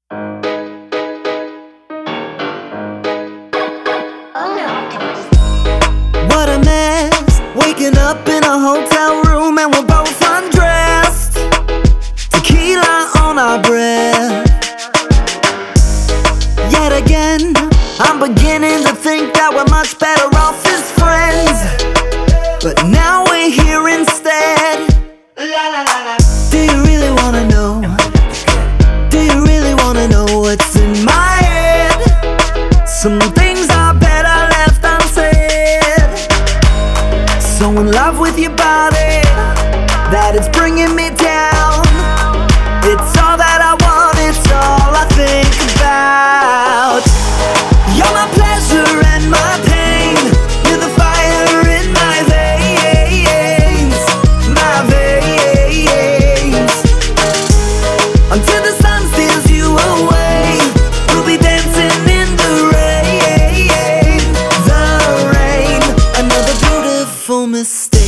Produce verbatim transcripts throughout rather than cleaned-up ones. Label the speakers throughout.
Speaker 1: What a mess, waking up in a hotel room and we're both undressed, tequila on our breath. Yet again, I'm beginning to think that we're much better off as friends, but now we're here instead. Do you really wanna know? Do you really wanna know what's in my head? Some things are better left unsaid. So in love with your body, that it's bringing me down. It's all that I want, it's all I think about. You're my pleasure and my pain, you're the fire in my veins, my veins. Until the sun steals you away, we'll be dancing in the rain, the rain, another beautiful mistake.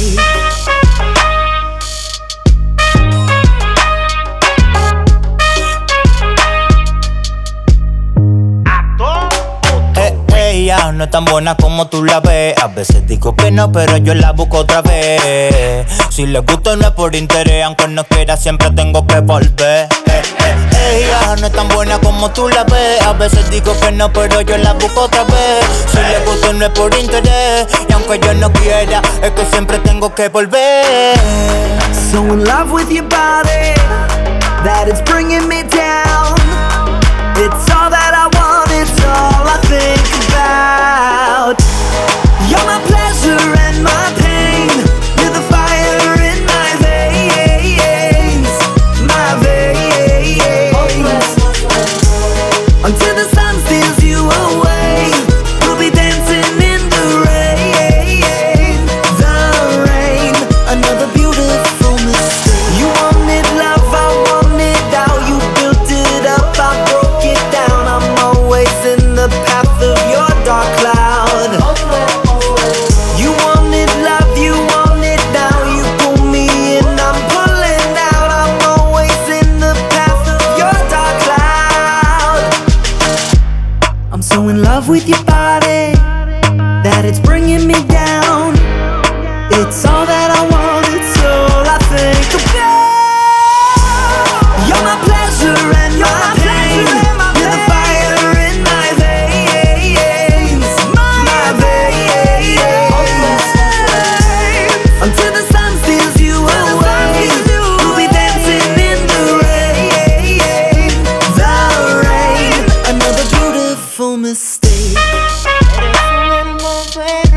Speaker 2: Ella no es tan buena como tú la ves. A veces digo que no, pero yo la busco otra vez. Si le gusto no es por interés, aunque no quiera siempre tengo que volver. eh, eh, Ella no es tan buena como tú la ves. A veces digo que no, pero yo la busco otra vez. Si le gusto no es por interés, y aunque yo no quiera, es que siempre tengo que volver.
Speaker 1: So in love with your body, that it's bringing me down. It's all that I want, it's all I think about. You're my pleasure and my pain, you're the fire in my veins, my veins. Until the sun steals you away, we'll be dancing in the rain, the rain, another beautiful mistake. You wanted love, I wanted how you built it up, I broke it down. I'm always in the path of your dark cloud. You wanted love, you want it now. You pull me in, I'm pulling out. I'm always in the path of your dark cloud. I'm so in love with your body that it's bringing me down. It's all that I want, it's all I think about. You're my pleasure and my pain, you're the fire in my veins, my veins. Until the sun steals you away, we'll be dancing in the rain, the rain, another beautiful mistake.
Speaker 2: Eres un hermoso